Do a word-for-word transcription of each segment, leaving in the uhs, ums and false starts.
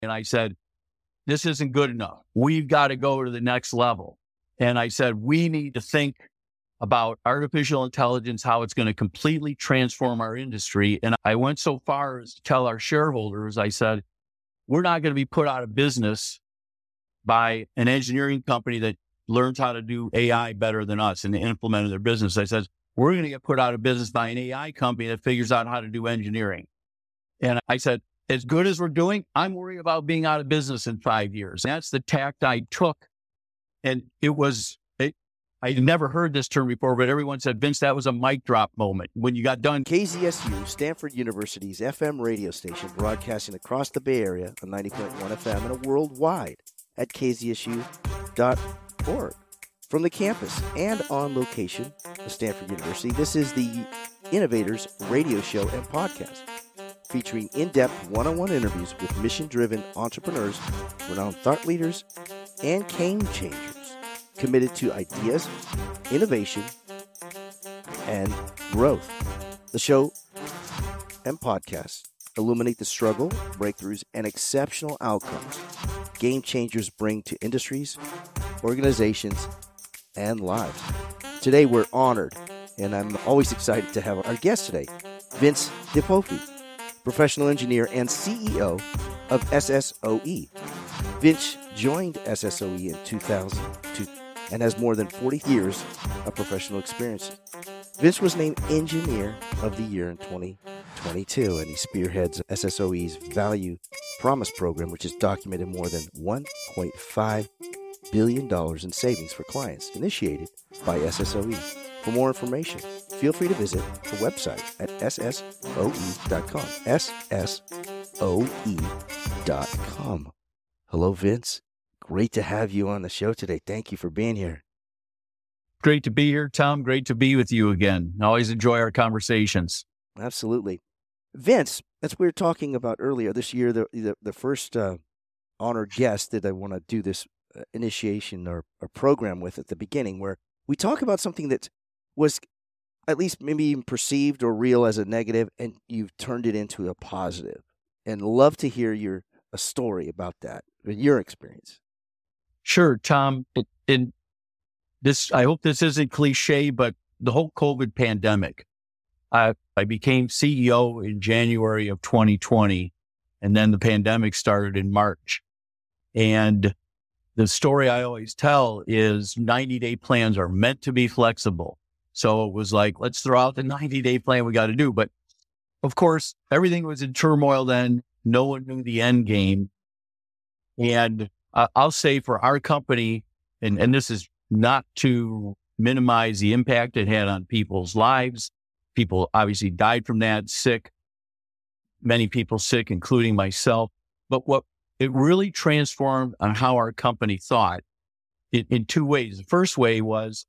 And I said, this isn't good enough. We've got to go to the next level. And I said, we need to think about artificial intelligence, how it's going to completely transform our industry. And I went so far as to tell our shareholders, I said, we're not going to be put out of business by an engineering company that learns how to do A I better than us and implement it in their business. I said, we're going to get put out of business by an A I company that figures out how to do engineering. And I said, as good as we're doing, I'm worried about being out of business in five years. And that's the tact I took. And it was, it, I never heard this term before, but everyone said, Vince, that was a mic drop moment when you got done. K Z S U, Stanford University's F M radio station, broadcasting across the Bay Area on ninety point one F M and worldwide at k z s u dot org. From the campus and on location at Stanford University, this is the Innovators Radio Show and Podcast, featuring in-depth one-on-one interviews with mission-driven entrepreneurs, renowned thought leaders, and game changers committed to ideas, innovation, and growth. The show and podcast illuminate the struggle, breakthroughs, and exceptional outcomes game changers bring to industries, organizations, and lives. Today, we're honored, and I'm always excited to have our guest today, Vince DePofi, professional engineer and C E O of S S O E. Vince joined S S O E in two thousand two and has more than forty years of professional experience. Vince was named Engineer of the Year in twenty twenty-two, and he spearheads S S O E's Value Promise program, which has documented more than one point five billion dollars in savings for clients, initiated by S S O E. For more information, feel free to visit the website at s s o e dot com. s s o e dot com. Hello, Vince. Great to have you on the show today. Thank you for being here. Great to be here, Tom. Great to be with you again. I always enjoy our conversations. Absolutely. Vince, as we were talking about earlier, this year, the the, the first uh, honored guest that I want to do this uh, initiation or, or program with at the beginning, where we talk about something that was at least maybe even perceived or real as a negative, and you've turned it into a positive. And love to hear your a story about that, your experience. Sure, Tom. It, in this, I hope this isn't cliche, but the whole COVID pandemic, I, I became C E O in January of twenty twenty, and then the pandemic started in March. And the story I always tell is ninety-day plans are meant to be flexible. So it was like, let's throw out the ninety-day plan we got to do. But of course, everything was in turmoil then. No one knew the end game. And uh, I'll say for our company, and, and this is not to minimize the impact it had on people's lives. People obviously died from that, sick, many people sick, including myself. But what it really transformed on how our company thought in, in two ways. The first way was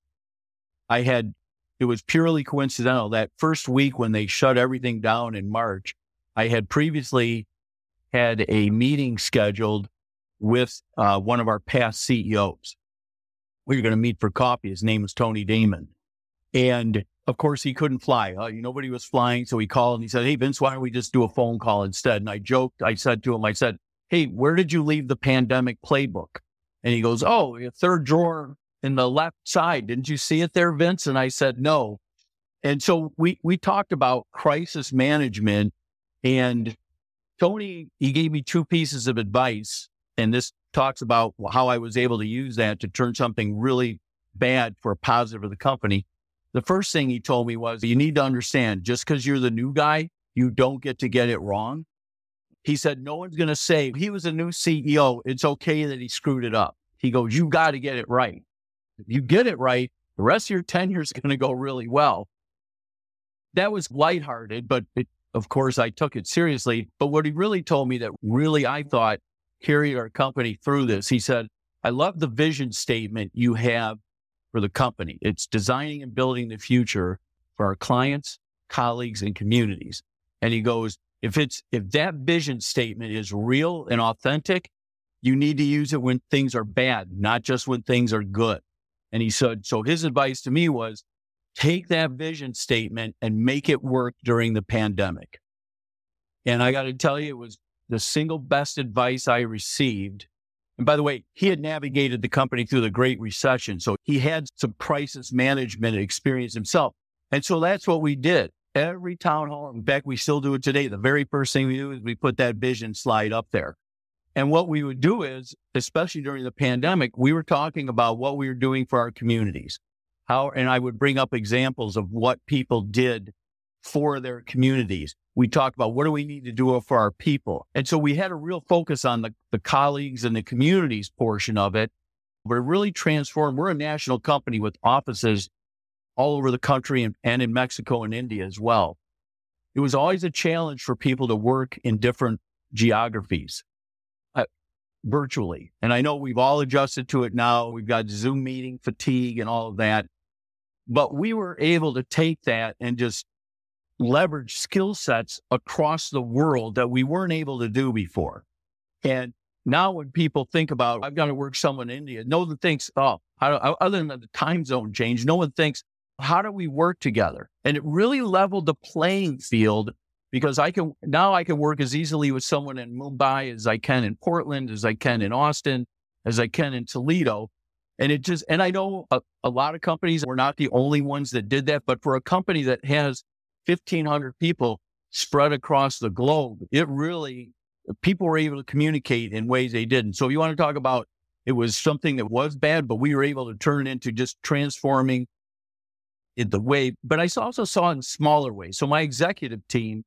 I had, it was purely coincidental. That first week when they shut everything down in March, I had previously had a meeting scheduled with uh, one of our past C E Os. We were going to meet for coffee. His name was Tony Damon. And of course, he couldn't fly. Uh, nobody was flying. So he called and he said, hey, Vince, why don't we just do a phone call instead? And I joked. I said to him, I said, hey, where did you leave the pandemic playbook? And he goes, oh, your third drawer in the left side. Didn't you see it there, Vince? And I said, no. And so we, we talked about crisis management, and Tony, he gave me two pieces of advice. And this talks about how I was able to use that to turn something really bad for a positive for the company. The first thing he told me was, you need to understand, just because you're the new guy, you don't get to get it wrong. He said, no one's going to say, he was a new C E O, it's okay that he screwed it up. He goes, you got to get it right. If you get it right, the rest of your tenure is going to go really well. That was lighthearted, but it, of course, I took it seriously. But what he really told me that really, I thought, carried our company through this, he said, I love the vision statement you have for the company. It's designing and building the future for our clients, colleagues, and communities. And he goes, if it's, if that vision statement is real and authentic, you need to use it when things are bad, not just when things are good. And he said, so his advice to me was, take that vision statement and make it work during the pandemic. And I got to tell you, it was the single best advice I received. And by the way, he had navigated the company through the Great Recession, so he had some crisis management experience himself. And so that's what we did. Every town hall, in fact, we still do it today. The very first thing we do is we put that vision slide up there. And what we would do is, especially during the pandemic, we were talking about what we were doing for our communities. How, and I would bring up examples of what people did for their communities. We talked about what do we need to do for our people. And so we had a real focus on the, the colleagues and the communities portion of it. We're really transformed. We're a national company with offices all over the country and, and in Mexico and India as well. It was always a challenge for people to work in different geographies uh, virtually. And I know we've all adjusted to it now. We've got Zoom meeting fatigue and all of that. But we were able to take that and just leverage skill sets across the world that we weren't able to do before. And now when people think about, I've got to work someone in India, no one thinks, oh, how, other than the time zone change, no one thinks, how do we work together? And it really leveled the playing field because I can, now I can work as easily with someone in Mumbai as I can in Portland, as I can in Austin, as I can in Toledo. And it just, and I know a, a lot of companies, we're not the only ones that did that, but for a company that has fifteen hundred people spread across the globe, it really, people were able to communicate in ways they didn't. So if you want to talk about, it was something that was bad, but we were able to turn it into just transforming it the way, but I also saw it in smaller ways. So my executive team,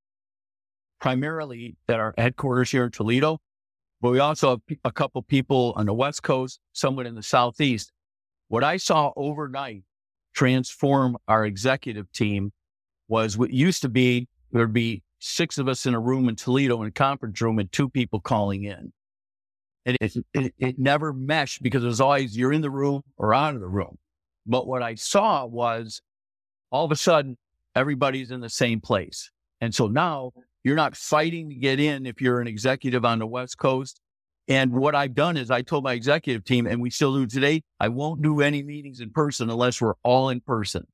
primarily at our headquarters here in Toledo, but we also have a couple people on the West Coast, someone in the Southeast. What I saw overnight transform our executive team was what used to be, there'd be six of us in a room in Toledo in a conference room and two people calling in. And it, it, it never meshed because it was always you're in the room or out of the room. But what I saw was all of a sudden, everybody's in the same place. And so now you're not fighting to get in if you're an executive on the West Coast. And what I've done is I told my executive team, and we still do today, I won't do any meetings in person unless we're all in person.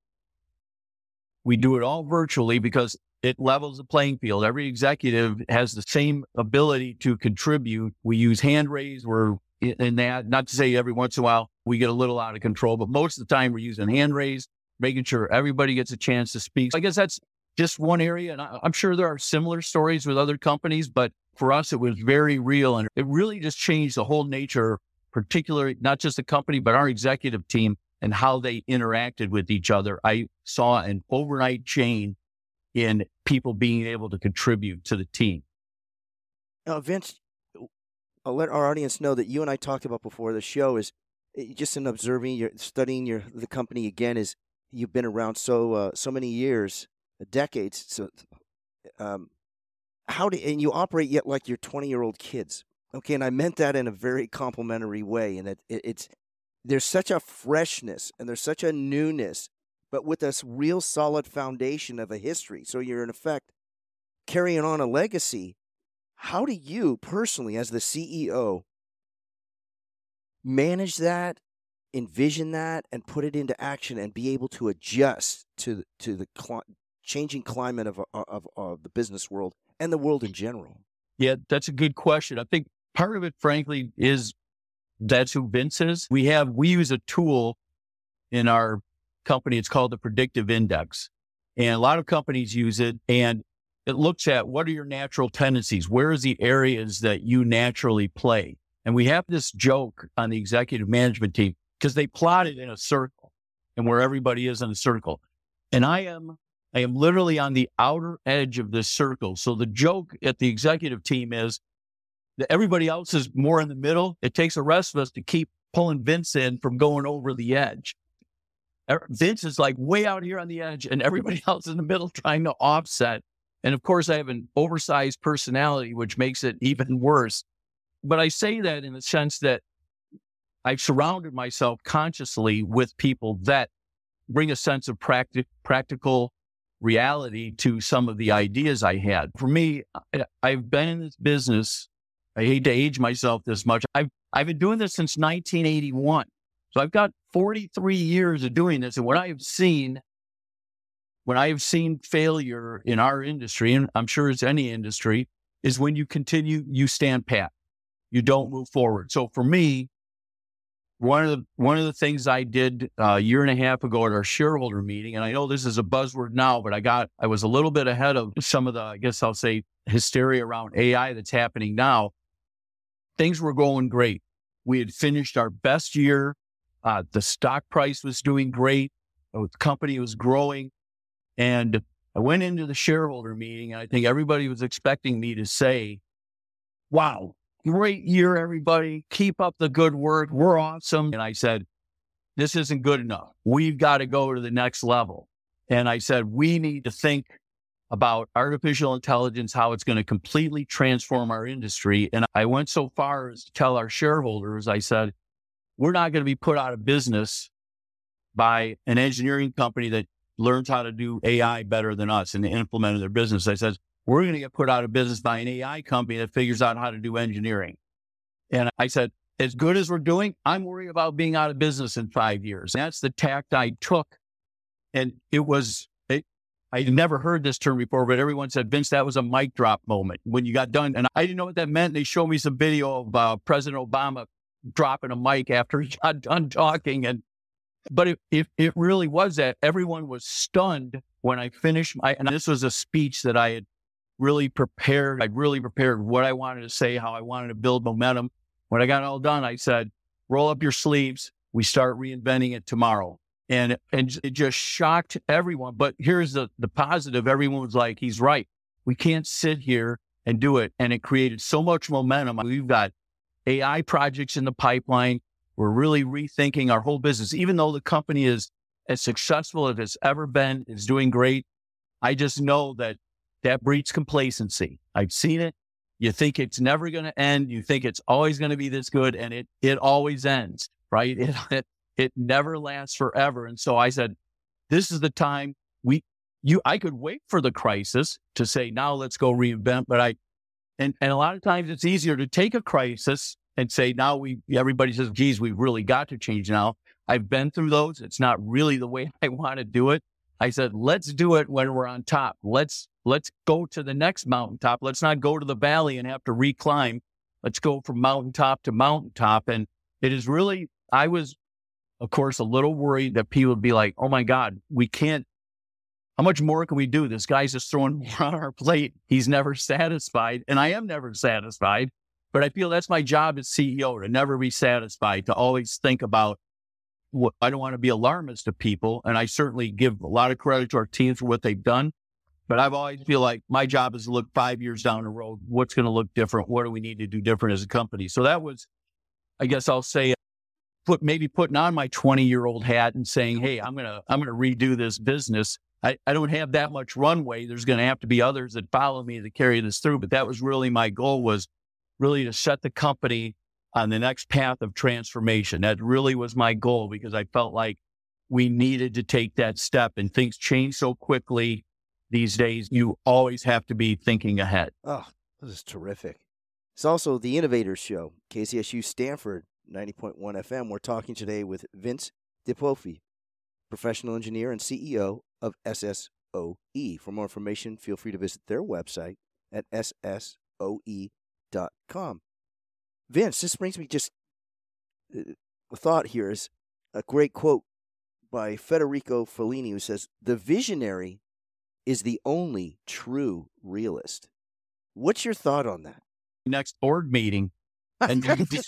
We do it all virtually because it levels the playing field. Every executive has the same ability to contribute. We use hand raise. We're in that, not to say every once in a while we get a little out of control, but most of the time we're using hand raise, making sure everybody gets a chance to speak. So I guess that's just one area. And I, I'm sure there are similar stories with other companies, but for us, it was very real. And it really just changed the whole nature, particularly not just the company, but our executive team and how they interacted with each other. I saw an overnight change in people being able to contribute to the team. Now, Vince, I'll let our audience know that you and I talked about before the show is just in observing, your studying your the company again. Is you've been around so uh, so many years, decades. So, um, how do and you operate yet like you're twenty year old kids? Okay, and I meant that in a very complimentary way. And it, it, it's there's such a freshness and there's such a newness, but with this real solid foundation of a history. So you're in effect carrying on a legacy. How do you personally, as the C E O, manage that, envision that, and put it into action and be able to adjust to to the cl- changing climate of, of of the business world and the world in general? Yeah, that's a good question. I think part of it, frankly, is that's who Vince is. We have we use a tool in our company. It's called the Predictive Index, and a lot of companies use it. And it looks at what are your natural tendencies? Where is the areas that you naturally play? And we have this joke on the executive management team because they plot it in a circle and where everybody is in a circle. And I am, I am literally on the outer edge of this circle. So the joke at the executive team is that everybody else is more in the middle. It takes the rest of us to keep pulling Vince in from going over the edge. Vince is like way out here on the edge and everybody else in the middle trying to offset. And of course, I have an oversized personality, which makes it even worse. But I say that in the sense that I've surrounded myself consciously with people that bring a sense of practi- practical reality to some of the ideas I had. For me, I've been in this business. I hate to age myself this much. I've, I've been doing this since nineteen eighty-one. So I've got forty-three years of doing this. And what I have seen When I have seen failure in our industry, and I'm sure it's any industry, is when you continue, you stand pat. You don't move forward. So for me, one of the one of the things I did a year and a half ago at our shareholder meeting, and I know this is a buzzword now, but I got I was a little bit ahead of some of the, I guess I'll say, hysteria around A I that's happening now. Things were going great. We had finished our best year. Uh, the stock price was doing great. The company was growing. And I went into the shareholder meeting, and I think everybody was expecting me to say, wow, great year, everybody. Keep up the good work. We're awesome. And I said, this isn't good enough. We've got to go to the next level. And I said, we need to think about artificial intelligence, how it's going to completely transform our industry. And I went so far as to tell our shareholders, I said, we're not going to be put out of business by an engineering company that learns how to do A I better than us and implement it in their business. I said, we're going to get put out of business by an A I company that figures out how to do engineering. And I said, as good as we're doing, I'm worried about being out of business in five years. And that's the tact I took. And it was, it, I had never heard this term before, but everyone said, Vince, that was a mic drop moment when you got done. And I didn't know what that meant. They showed me some video of uh, President Obama dropping a mic after he got done talking. And But it, it, it really was that. Everyone was stunned when I finished my, and this was a speech that I had really prepared. I'd really prepared what I wanted to say, how I wanted to build momentum. When I got all done, I said, roll up your sleeves. We start reinventing it tomorrow. And, and it just shocked everyone. But here's the, the positive. Everyone was like, he's right. We can't sit here and do it. And it created so much momentum. We've got A I projects in the pipeline. We're really rethinking our whole business. Even though the company is as successful as it's ever been, is doing great, I just know that that breeds complacency. I've seen it. You think it's never going to end. You think it's always going to be this good, and it it always ends, right? It, it it never lasts forever. And so I said, this is the time we you. I could wait for the crisis to say, now let's go reinvent. But I and and a lot of times it's easier to take a crisis and say, now we, everybody says, geez, we've really got to change now. I've been through those. It's not really the way I want to do it. I said, let's do it when we're on top. Let's, let's go to the next mountaintop. Let's not go to the valley and have to reclimb. Let's go from mountaintop to mountaintop. And it is really, I was, of course, a little worried that people would be like, oh my God, we can't, how much more can we do? This guy's just throwing more on our plate. He's never satisfied. And I am never satisfied. But I feel that's my job as C E O, to never be satisfied, to always think about what, I don't want to be alarmist to people. And I certainly give a lot of credit to our teams for what they've done. But I've always feel like my job is to look five years down the road. What's going to look different? What do we need to do different as a company? So that was, I guess I'll say, put maybe putting on my twenty year old hat and saying, hey, I'm going to, I'm going to redo this business. I, I don't have that much runway. There's going to have to be others that follow me to carry this through. But that was really my goal, was really to set the company on the next path of transformation. That really was my goal, because I felt like we needed to take that step, and things change so quickly these days. You always have to be thinking ahead. Oh, this is terrific. It's also the Innovators Show, K Z S U Stanford, ninety point one F M. We're talking today with Vince DePofi, professional engineer and C E O of S S O E. For more information, feel free to visit their website at S S O E dot com. Vince, this brings me just uh, a thought here is a great quote by Federico Fellini, who says, the visionary is the only true realist. What's your thought on that? Next board meeting. And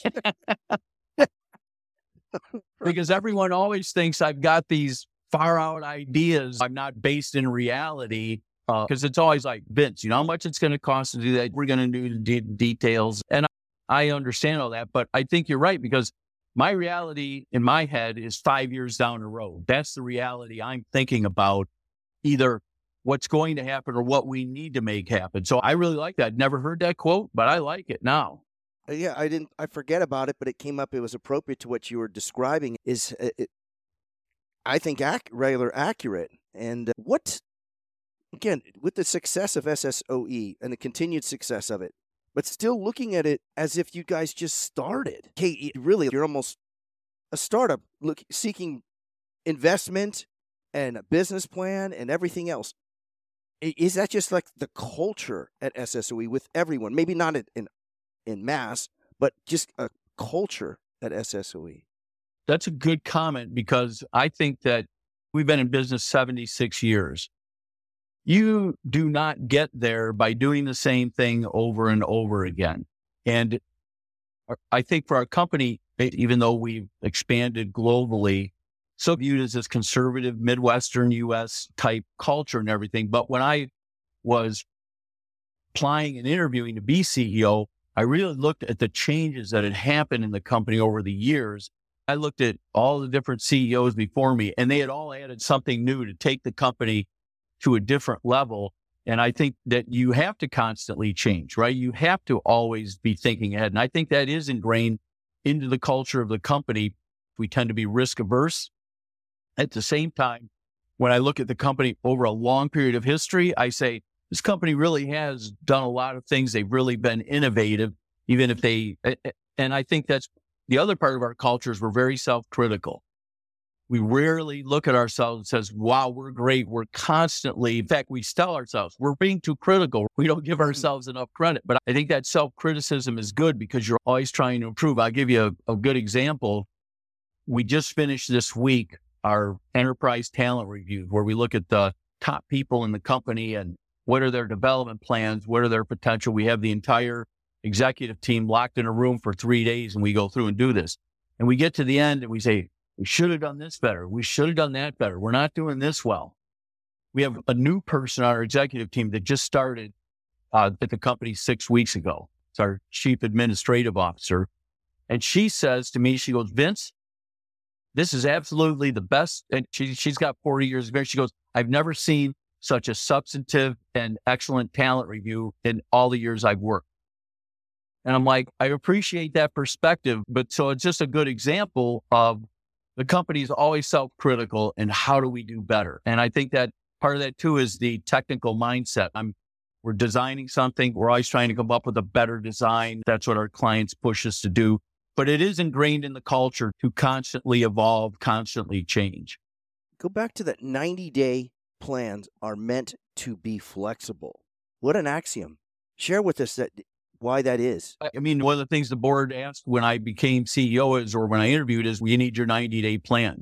because everyone always thinks I've got these far out ideas. I'm not based in reality. Because uh, it's always like, Vince, you know how much it's going to cost to do that? We're going to do the de- details. And I, I understand all that. But I think you're right, because my reality in my head is five years down the road. That's the reality I'm thinking about, either what's going to happen or what we need to make happen. So I really like that. Never heard that quote, but I like it now. Yeah, I didn't, I forget about it, but it came up. It was appropriate to what you were describing. Is, it, I think, ac- rather accurate. And uh, what, again, with the success of S S O E and the continued success of it, but still looking at it as if you guys just started. Hey, really, you're almost a startup look, seeking investment and a business plan and everything else. I- Is that just like the culture at S S O E with everyone? Maybe not in in, in mass, but just a culture at S S O E. That's a good comment because I think that we've been in business seventy-six years. You do not get there by doing the same thing over and over again. And I think for our company, even though we've expanded globally, so viewed as this conservative Midwestern U S type culture and everything. But when I was applying and interviewing to be C E O, I really looked at the changes that had happened in the company over the years. I looked at all the different C E Os before me, and they had all added something new to take the company to a different level. And I think that you have to constantly change, right? You have to always be thinking ahead. And I think that is ingrained into the culture of the company. We tend to be risk averse. At the same time, when I look at the company over a long period of history, I say, this company really has done a lot of things. They've really been innovative, even if they, and I think that's the other part of our culture is we're very self-critical. We rarely look at ourselves and says, wow, we're great. We're constantly, in fact, we tell ourselves we're being too critical. We don't give ourselves enough credit. But I think that self-criticism is good because you're always trying to improve. I'll give you a, a good example. We just finished this week our enterprise talent review, where we look at the top people in the company and what are their development plans, what are their potential. We have the entire executive team locked in a room for three days and we go through and do this. And we get to the end and we say, we should have done this better. We should have done that better. We're not doing this well. We have a new person on our executive team that just started uh, at the company six weeks ago. It's our chief administrative officer. And she says to me, she goes, Vince, this is absolutely the best. And she, she's got forty years of experience. She goes, I've never seen such a substantive and excellent talent review in all the years I've worked. And I'm like, I appreciate that perspective. But so it's just a good example of the company is always self-critical and how do we do better? And I think that part of that too is the technical mindset. I'm, we're designing something. We're always trying to come up with a better design. That's what our clients push us to do. But it is ingrained in the culture to constantly evolve, constantly change. Go back to that ninety-day plans are meant to be flexible. What an axiom. Share with us that why that is. I mean, one of the things the board asked when I became C E O is, or when I interviewed is, we need your ninety-day plan.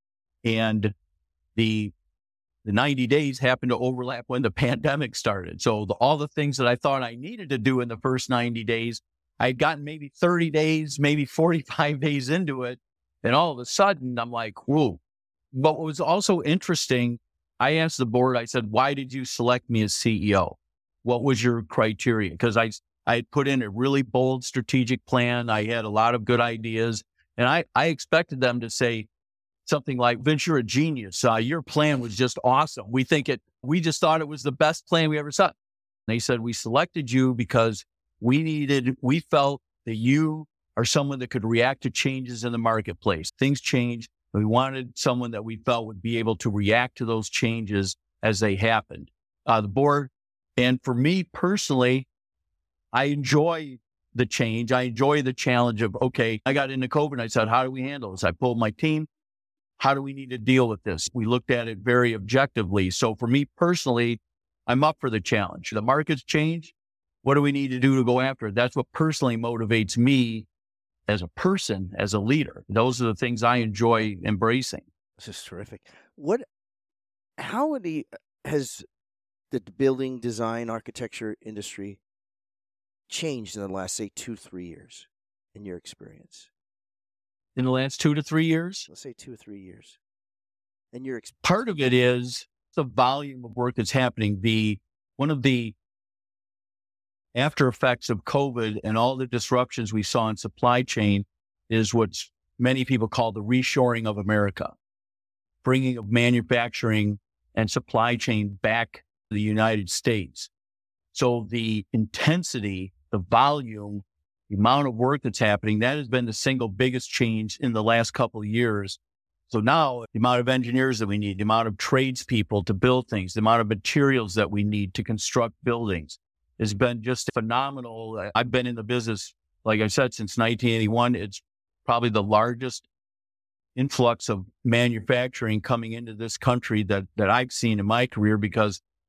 And the the ninety days happened to overlap when the pandemic started. So the, all the things that I thought I needed to do in the first ninety days, I'd gotten maybe thirty days, maybe forty-five days into it. And all of a sudden, I'm like, whoa. But what was also interesting, I asked the board, I said, why did you select me as C E O? What was your criteria? Because I I had put in a really bold strategic plan. I had a lot of good ideas. And I, I expected them to say something like, Vince, you're a genius. Uh, your plan was just awesome. We think it, we just thought it was the best plan we ever saw. And they said, we selected you because we needed, we felt that you are someone that could react to changes in the marketplace. Things change. We wanted someone that we felt would be able to react to those changes as they happened. Uh, the board, and for me personally, I enjoy the change. I enjoy the challenge of, okay, I got into COVID and I said, how do we handle this? I pulled my team. How do we need to deal with this? We looked at it very objectively. So for me personally, I'm up for the challenge. The market's changed. What do we need to do to go after it? That's what personally motivates me as a person, as a leader. Those are the things I enjoy embracing. This is terrific. What, how the, has the building, design, architecture industry changed in the last, say, two, three years in your experience? In the last two to three years? Let's say two or three years. And your experience. Part of it is the volume of work that's happening. The one of the after effects of COVID and all the disruptions we saw in supply chain is what many people call the reshoring of America, bringing of manufacturing and supply chain back to the United States. So the intensity, the volume, the amount of work that's happening, that has been the single biggest change in the last couple of years. So now the amount of engineers that we need, the amount of tradespeople to build things, the amount of materials that we need to construct buildings has been just phenomenal. I've been in the business, like I said, since nineteen eighty-one. It's probably the largest influx of manufacturing coming into this country that, that I've seen in my career, because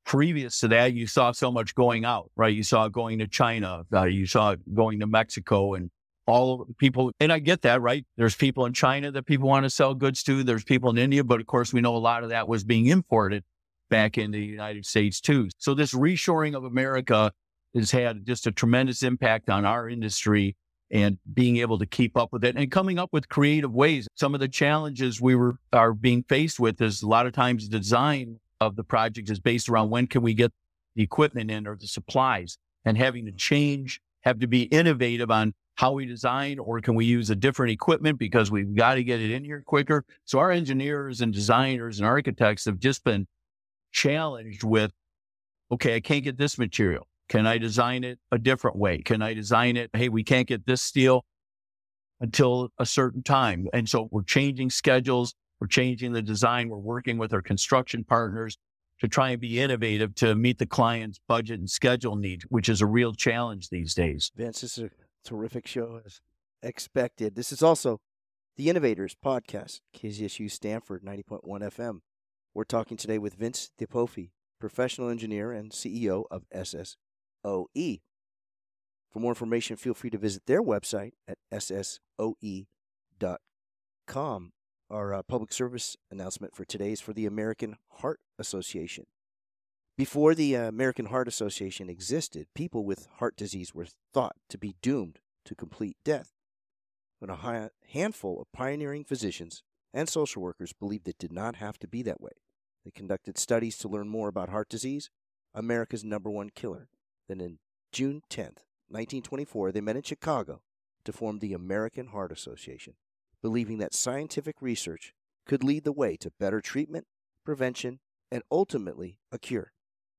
previous to that, you saw so much going out, right? You saw it going to China, uh, you saw it going to Mexico and all of the people. And I get that, right? There's people in China that people want to sell goods to. There's people in India, but of course we know a lot of that was being imported back into the United States too. So this reshoring of America has had just a tremendous impact on our industry and being able to keep up with it and coming up with creative ways. Some of the challenges we were are being faced with is a lot of times the design of the project is based around when can we get the equipment in or the supplies, and having to change, have to be innovative on how we design, or can we use a different equipment because we've got to get it in here quicker. So our engineers and designers and architects have just been challenged with, okay, I can't get this material. Can I design it a different way? Can I design it, hey, we can't get this steel until a certain time. And so we're changing schedules, we're changing the design, we're working with our construction partners to try and be innovative to meet the client's budget and schedule needs, which is a real challenge these days. Vince, this is a terrific show as expected. This is also the Innovators Podcast, K Z S U Stanford ninety point one F M. We're talking today with Vince DePofi, professional engineer and C E O of S S O E. For more information, feel free to visit their website at S S O E dot com. Our uh, public service announcement for today is for the American Heart Association. Before the uh, American Heart Association existed, people with heart disease were thought to be doomed to complete death. But a hi- handful of pioneering physicians and social workers believed it did not have to be that way. They conducted studies to learn more about heart disease, America's number one killer. Then in June tenth, nineteen twenty-four, they met in Chicago to form the American Heart Association, believing that scientific research could lead the way to better treatment, prevention, and ultimately a cure.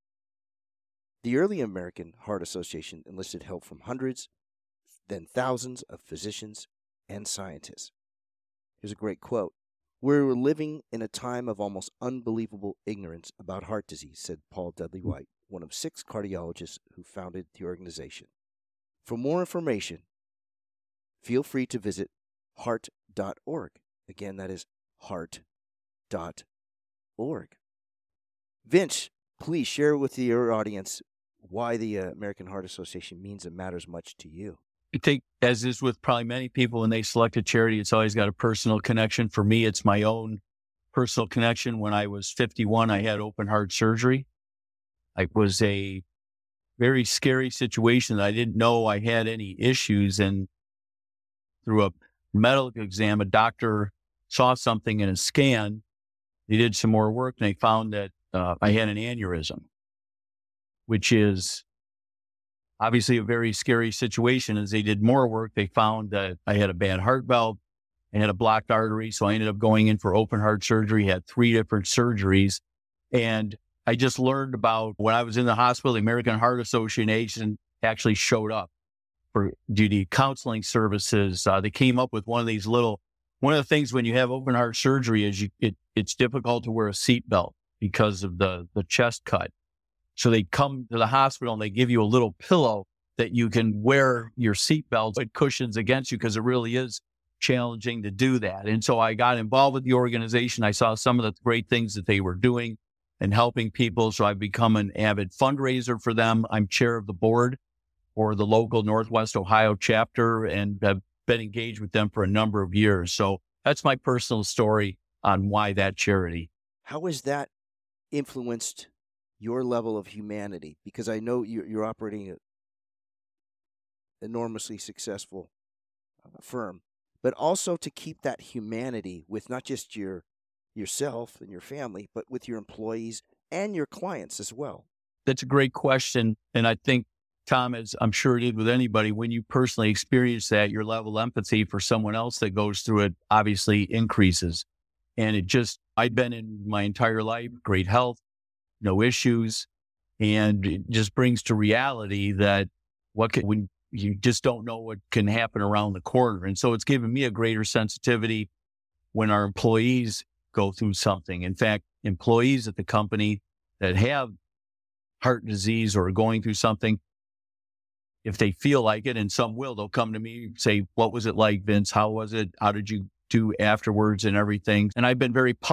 The early American Heart Association enlisted help from hundreds, then thousands of physicians and scientists. Here's a great quote. "We're living in a time of almost unbelievable ignorance about heart disease," said Paul Dudley White, one of six cardiologists who founded the organization. For more information, feel free to visit heart dot org. Again, that is heart dot org. Vince, please share with your audience why the uh, American Heart Association means and matters much to you. I think, as is with probably many people, when they select a charity, it's always got a personal connection. For me, it's my own personal connection. When I was fifty-one, I had open heart surgery. It was a very scary situation. I didn't know I had any issues. And through a medical exam, a doctor saw something in a scan. They did some more work and they found that uh, I had an aneurysm, which is obviously a very scary situation. As they did more work, they found that I had a bad heart valve. I had a blocked artery. So I ended up going in for open heart surgery, had three different surgeries. And I just learned about, when I was in the hospital, the American Heart Association actually showed up for duty counseling services. Uh, they came up with one of these little, one of the things when you have open heart surgery is you, it, it's difficult to wear a seatbelt because of the, the chest cut. So they come to the hospital and they give you a little pillow that you can wear your seatbelt. It cushions against you because it really is challenging to do that. And so I got involved with the organization. I saw some of the great things that they were doing and helping people. So I've become an avid fundraiser for them. I'm chair of the board for the local Northwest Ohio chapter and have been engaged with them for a number of years. So that's my personal story on why that charity. How has that influenced your level of humanity? Because I know you're, you're operating an enormously successful uh, firm, but also to keep that humanity with not just your yourself and your family, but with your employees and your clients as well. That's a great question. And I think, Tom, as I'm sure it did with anybody, when you personally experience that, your level of empathy for someone else that goes through it obviously increases. And it just, I'd been in my entire life, great health, no issues. And it just brings to reality that what can, when you just don't know what can happen around the corner. And so it's given me a greater sensitivity when our employees go through something. In fact, employees at the company that have heart disease or are going through something, if they feel like it, and some will, they'll come to me and say, "What was it like, Vince? How was it? How did you do afterwards and everything?" And I've been very public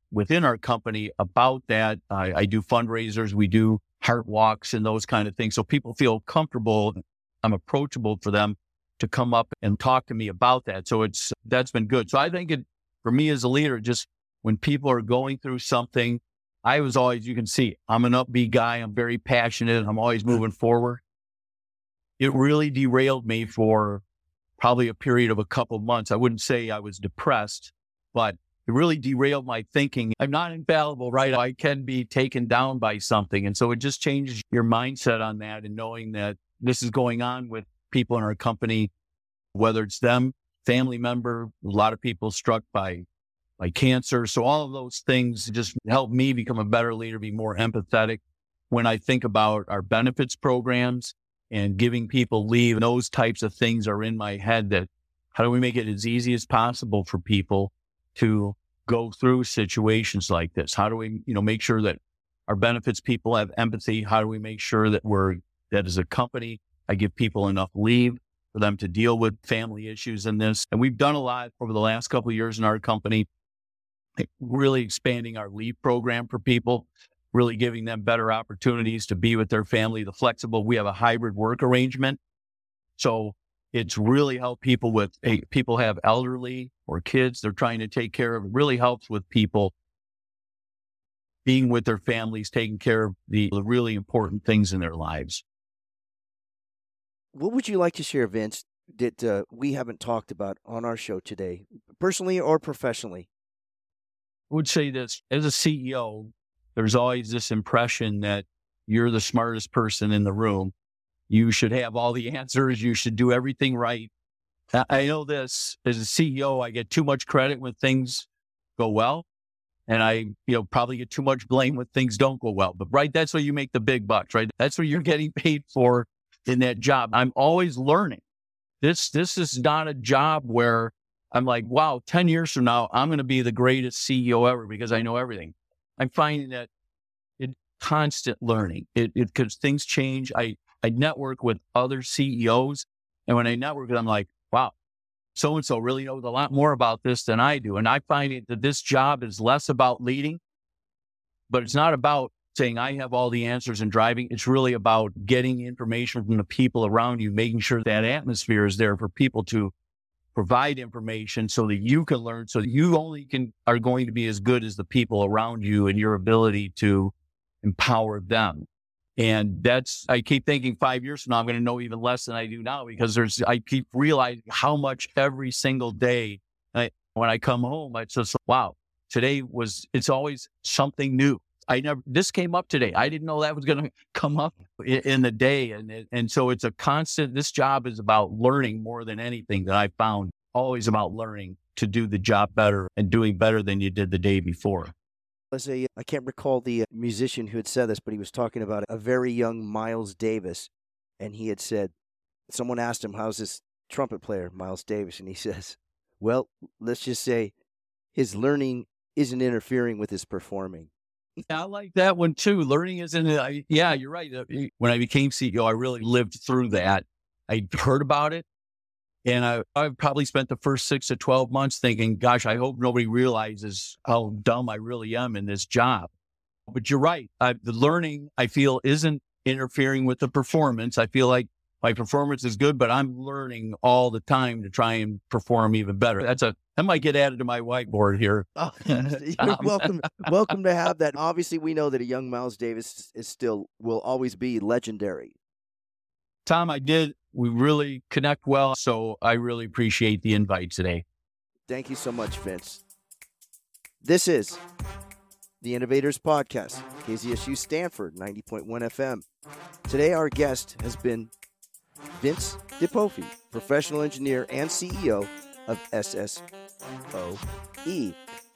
within our company about that. I, I do fundraisers. We do heart walks and those kind of things. So people feel comfortable. I'm approachable for them to come up and talk to me about that. So it's, that's been good. So I think it, for me as a leader, just when people are going through something, I was always, you can see, I'm an upbeat guy. I'm very passionate. I'm always moving forward. It really derailed me for probably a period of a couple of months. I wouldn't say I was depressed, but it really derailed my thinking. I'm not infallible, right? I can be taken down by something. And so it just changes your mindset on that, and knowing that this is going on with people in our company, whether it's them, family member, a lot of people struck by, by cancer. So all of those things just help me become a better leader, be more empathetic. When I think about our benefits programs and giving people leave, those types of things are in my head. That how do we make it as easy as possible for people to go through situations like this? How do we, you know, make sure that our benefits people have empathy? How do we make sure that we're, that as a company, I give people enough leave for them to deal with family issues in this? And we've done a lot over the last couple of years in our company, really expanding our leave program for people, really giving them better opportunities to be with their family, the flexible. We have a hybrid work arrangement. So it's really helped people with, hey, people have elderly or kids they're trying to take care of. It really helps with people being with their families, taking care of the, the really important things in their lives. What would you like to share, Vince, that uh, we haven't talked about on our show today, personally or professionally? I would say this, as a C E O, there's always this impression that you're the smartest person in the room. You should have all the answers. You should do everything right. I know this, as a C E O, I get too much credit when things go well. And I, you know, probably get too much blame when things don't go well. But right, that's where you make the big bucks, right? That's what you're getting paid for in that job. I'm always learning. This, this is not a job where I'm like, wow, ten years from now, I'm going to be the greatest C E O ever because I know everything. I'm finding that it's constant learning. It, it, cause things change. I, I network with other C E Os. And when I network with them, I'm like, wow, so-and-so really knows a lot more about this than I do. And I find it that this job is less about leading, but it's not about saying I have all the answers and driving. It's really about getting information from the people around you, making sure that atmosphere is there for people to provide information so that you can learn, so that you only can are going to be as good as the people around you and your ability to empower them. And that's, I keep thinking five years from now, I'm going to know even less than I do now, because there's, I keep realizing how much every single day I, when I come home, I just, wow, today was, it's always something new. I never, this came up today. I didn't know that was going to come up in, in the day. And, it, and so it's a constant, this job is about learning more than anything that I found, always about learning to do the job better and doing better than you did the day before. As a, I can't recall the musician who had said this, but he was talking about a very young Miles Davis. And he had said, someone asked him, how's this trumpet player, Miles Davis? And he says, well, let's just say his learning isn't interfering with his performing. Yeah, I like that one too. Learning isn't, I, yeah, you're right. When I became C E O, I really lived through that. I heard about it. And I, I probably spent the first six to twelve months thinking, gosh, I hope nobody realizes how dumb I really am in this job. But you're right. I, the learning, I feel, isn't interfering with the performance. I feel like my performance is good, but I'm learning all the time to try and perform even better. That's a, that might get added to my whiteboard here. Oh, you're welcome, welcome to have that. Obviously, we know that a young Miles Davis is still, will always be legendary. Tom, I did. We really connect well, so I really appreciate the invite today. Thank you so much, Vince. This is the Innovators Podcast, K Z S U Stanford, ninety point one F M. Today, our guest has been Vince DiPofi, professional engineer and C E O of S S O E.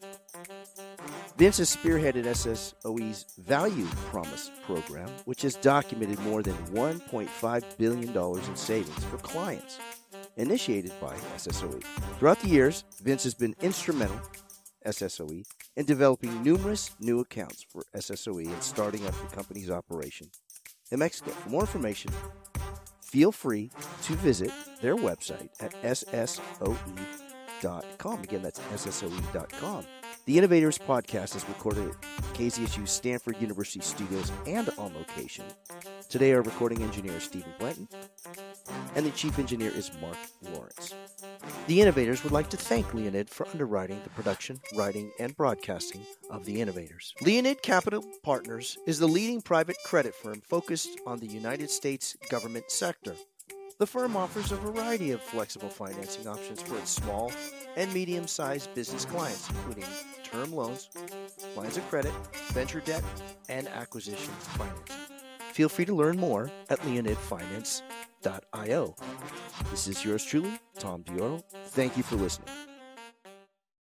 Vince has spearheaded S S O E's Value Promise program, which has documented more than one point five billion dollars in savings for clients, initiated by S S O E. Throughout the years, Vince has been instrumental, S S O E, in developing numerous new accounts for S S O E and starting up the company's operation in Mexico. For more information, feel free to visit their website at S S O E dot com. Again, that's S S O E dot com. The Innovators podcast is recorded at K Z S U Stanford University Studios and on location. Today, our recording engineer is Stephen Blanton, and the chief engineer is Mark Lawrence. The Innovators would like to thank Leonid for underwriting the production, writing, and broadcasting of The Innovators. Leonid Capital Partners is the leading private credit firm focused on the United States government sector. The firm offers a variety of flexible financing options for its small and medium-sized business clients, including term loans, lines of credit, venture debt, and acquisition financing. Feel free to learn more at leonid finance dot io. This is yours truly, Tom Dioro. Thank you for listening.